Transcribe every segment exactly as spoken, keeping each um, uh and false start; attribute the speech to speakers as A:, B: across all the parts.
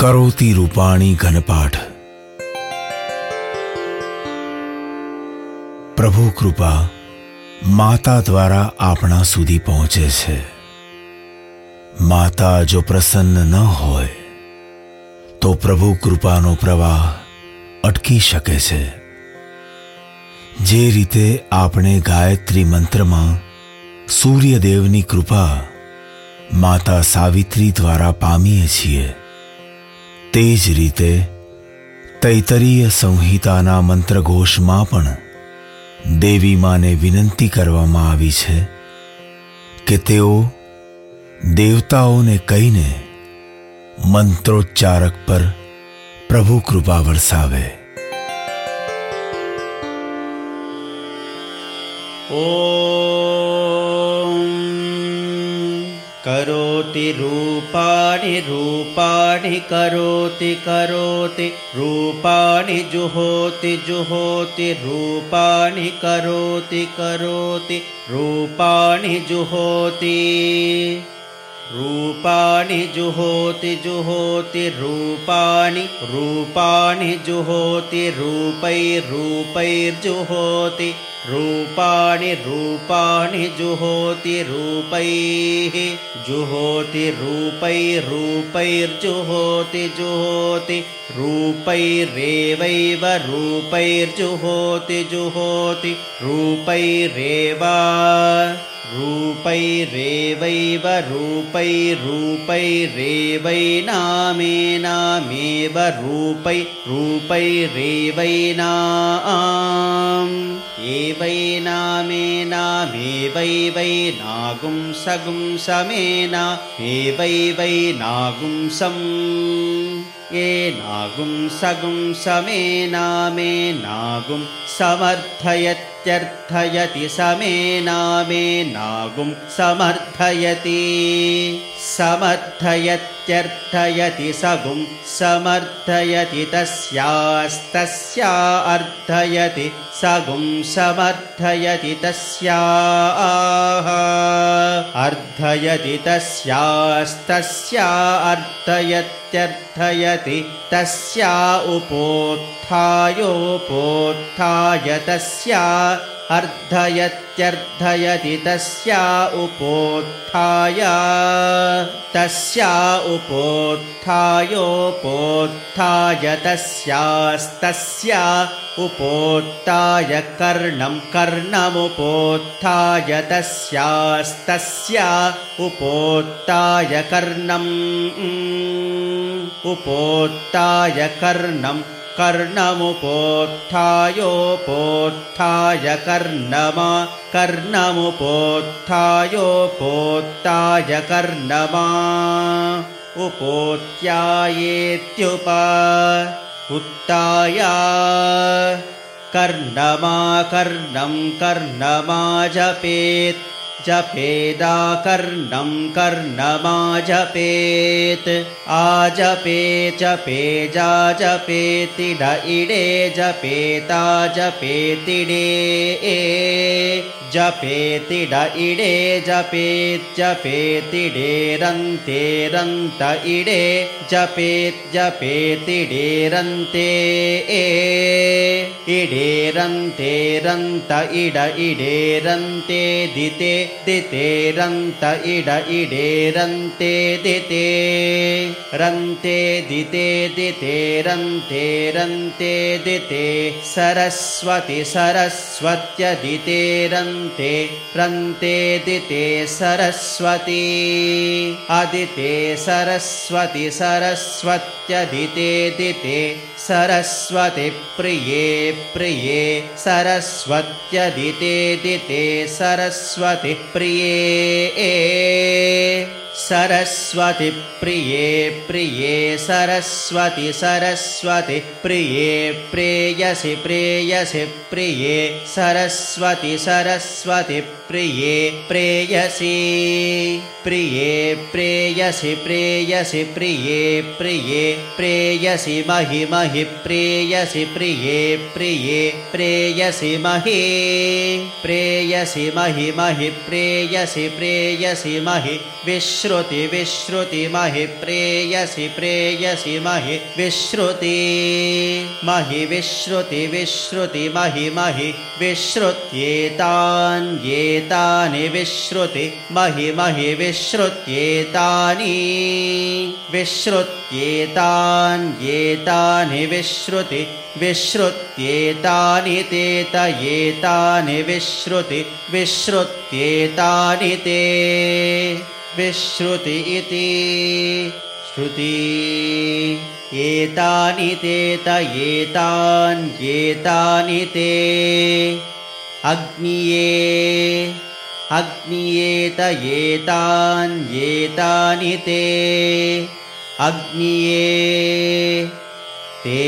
A: करोति रूपाणी घनपाठ। प्रभु कृपा माता द्वारा आपणा सुधी पहुंचे छे। माता जो प्रसन्न न होय तो प्रभु कृपानो प्रवाह अटकी शके छे। जे रीते आपणे गायत्री मंत्र में सूर्यदेवनी कृपा माता सावित्री द्वारा पामीए छीए, तेज रीते तैतरीय संहिताना मंत्रघोष में पण देवी माने विनंती करवामां आवी छे के तेओ देवताओने कहीने मंत्रोच्चारक पर प्रभु कृपा वरसावे।
B: ओम करोति रूपाणि रूपाणि करोति करोति रूपाणि जुहोति जुहोति रूपाणि करोति करोति रूपाणि जुहोति रूपाणि जुहोति जुहोति रूपाणि रूपाणि जुहोति रूपैर्रूपैर्जुहोति रूपाणि रूपाणि जुहोति रूपैः जुहोति रूपैर्रूपैर्जुहोति जुहोति रूपैरेवैव रूपैर्जुहोति जुहोति रूपैरेव रूपैरेवैव रूपैरूपैरेवैनामेनामेव रूपै रूपैरेवैनाम् एवैनामेनामेवैवैनागुं सगुं समेना एवैवैनागुं सम् येनागुं सगुं समेनामेनागुं समर्थयत्यर्थयति समेनामेनागुं समर्थयति समर्थयत्यर्थयति सगुं समर्थयति तस्यास्तस्या अर्थयति सगुं समर्थयति तस्याः अर्थयति तस्यास्तस्या अर्थयत्यर्थयति तस्या उपोत्थायोपोत्थाय तस्या अर्धयत्यर्थयति तस्या उपोत्थाय तस्या उपोत्थायोपोत्थाय तस्यास्तस्या उपोत्थाय कर्णं कर्णमुपोत्थाय तस्यास्तस्या उपोत्थाय कर्णम् उपोत्थाय कर्णं कर्णमुपोत्थायोपोत्थाय कर्णमा कर्णमुपोत्थायोपोत्थाय कर्णमा उपोत्यायेत्युप उत्थाय कर्णमा कर्णं कर्णमा जपेत् जपेदा कर्णं कर्णमा जपेत् आजपे जपे जा जपेतिड इडे जपेता जपेतिडे जपेतिड इडे जपेत् जपेतिडे रन्ते रन्त इडे जपेत् जपेतिडे रन्ते इडे रन्ते रन्त इड इडे रन्ते दिते दिते रन्त इड इडे रन्ते दिते रन्ते दिते दिते रन्ते रन्ते दिते सरस्वती सरस्वत्यदिते रन्ते रन्ते दिते सरस्वती अदिते सरस्वती सरस्वत्यदिते दिते सरस्वती प्रिये प्रिये सरस्वत्यदिते दिते सरस्वती प्रिये सरस्वती प्रिये प्रिये सरस्वती सरस्वती प्रिये प्रेयसि प्रेयसि प्रिये सरस्वती सरस्वती प्रिये प्रेयसि प्रिये प्रेयसि प्रेयसि प्रिये प्रिये प्रेयसि महि महि प्रेयसि प्रिये प्रिये प्रेयसि महि प्रेयसि महि महि प्रेयसि प्रेयसि महि विश्रु विश्रुति विश्रुति महि प्रेयसि प्रेयसि महि विश्रुति महि विश्रुति विश्रुति महि महि विश्रुत्येतान् एतानि विश्रुति महि महि विश्रुत्येतानि विश्रुत्येतान् एतानि विश्रुति विश्रुत्येतानि तेत एतानि विश्रुति विश्रुत्येतानि ते विश्रुति इति श्रुति एतानि तेत एतान् एतानि ते अग्निये अग्नियेत एतान् एतानि ते अग्निये ते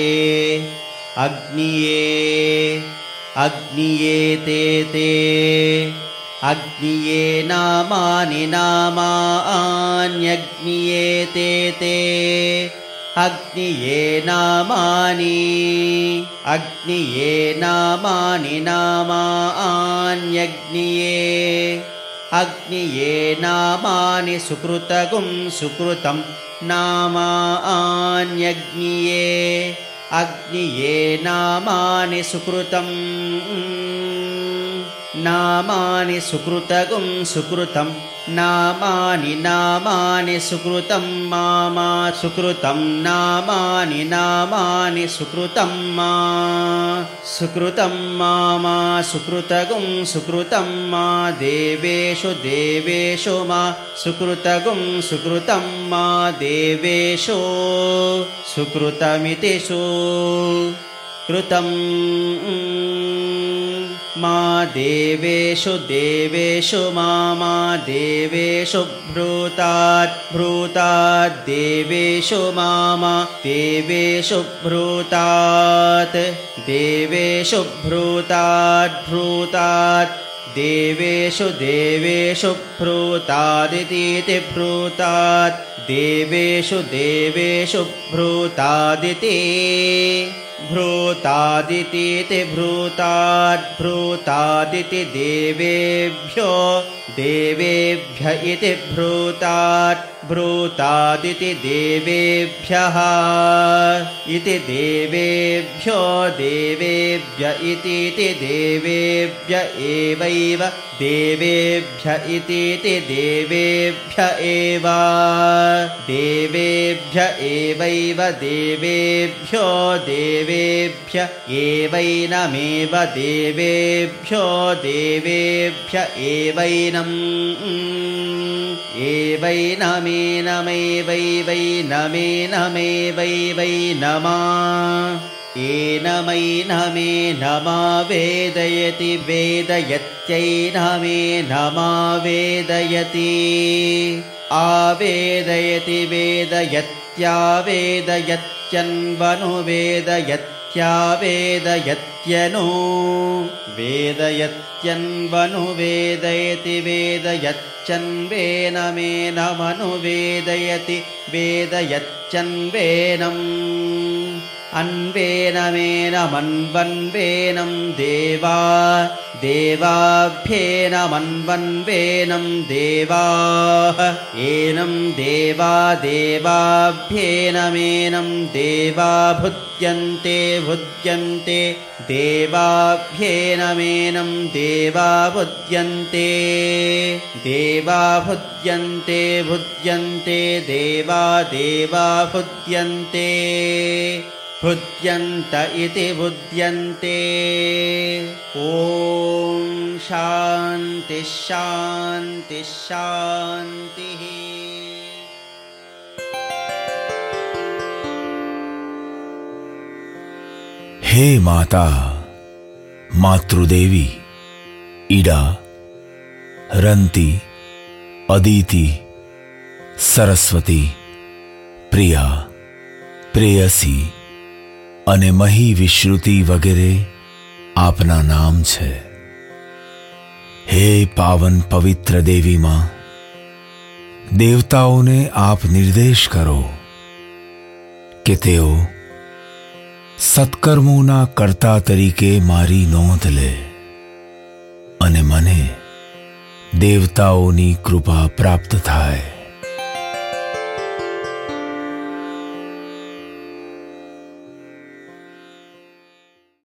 B: अग्निये अग्निये ते ते अग्निये नामानि नामान्यग्निये ते ते अग्निये नामानि अग्निये नामानि नामान्यग्निये अग्निये नामानि सुकृतगुं सुकृतं नामान्यग्निये अग्निये नामानि सुकृतं नामानि सुकृतगुं सुकृतं नामानि नामानि सुकृतं मामा सुकृतं नामानि नामानि सुकृतं मा सुकृतं मामा सुकृतगुं सुकृतं मा देवेषु देवेषु मा सुकृतगुं सुकृतं मा देवेषु सुकृतमिति सुकृतं मा देवेषु देवेषु मा मा देवेषु भ्रूतात् भ्रूतात् देवेषु मा मा देवेषु भ्रूतात् देवेषु भ्रूतात् भ्रूतात् देवेषु देवेषु भ्रूतादिति भ्रूतात् देवेषु देवेषु भ्रूतादिति भ्रूतादिति भ्रूतात् भ्रूतादिति देवेभ्यो देवेभ्य इति भ्रूतात् भ्रूतादिति देवेभ्यः इति देवेभ्यो देवेभ्य इति देवेभ्य एवैव देवेभ्य इति देवेभ्य एव देवेभ्य एवैव देवेभ्यो देवेभ्य एवैनमेव देवेभ्यो देवेभ्य एवैनम् एवैनमेनमेवैवैनमेनमेवैवै नमा एनमैनमेनमा वेदयति वेदयत्यैनमेनमा वेदयति आवेदयति वेदयत्यावेदयत्यन्वनु वेदयत्यावेदयत्यनु वेदयत्यन्वनु वेदयति वेदयत्यन्वेनमेनमनु वेदयति वेदयत्यन्वेनम् अन्वेनमेनमन्वन्वेनं देवा देवाभ्येनमन्वन्वेनं देवाः एनं देवा देवाभ्येनमेनं देवा भुज्यन्ते भुज्यन्ते देवाभ्येनमेनं देवा भुज्यन्ते देवा भुज्यन्ते भुज्यन्ते देवा देवा भुज्यन्ते भुज्यन्त इति भुज्यन्ते ॐ शान्ति शान्ति शान्तिः।
A: हे माता मातृदेवी ईडा रंती अदिति सरस्वती प्रिया प्रेयसी અને મહી વિશ્રુતિ વગેરે આપના નામ છે। હે પાવન પવિત્ર દેવી માં, દેવતાઓને આપ નિર્દેશ કરો કે તેઓ સત્કર્મોના કર્તા તરીકે મારી નોંધ લે અને મને દેવતાઓની કૃપા પ્રાપ્ત થાય.